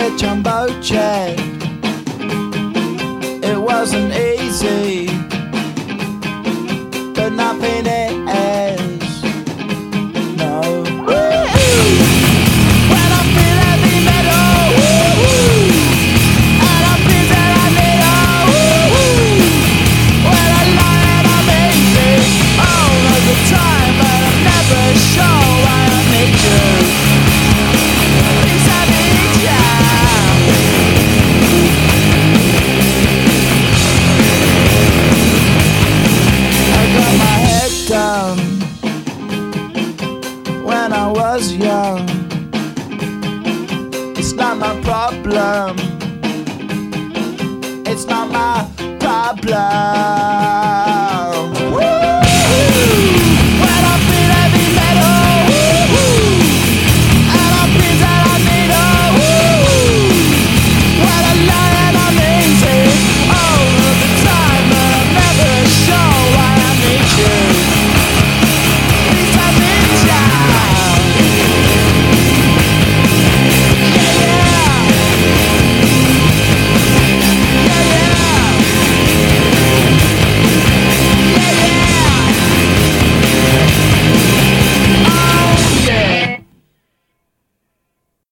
a jumbo jet. It wasn't easy, but nothing is. No. When I feel heavy metal, and I feel that I need when I lie and I'm easy all of the time, but I'm never sure why I need you. Please I need ya. I got my head down when I was young. It's not my problem. It's not my problem.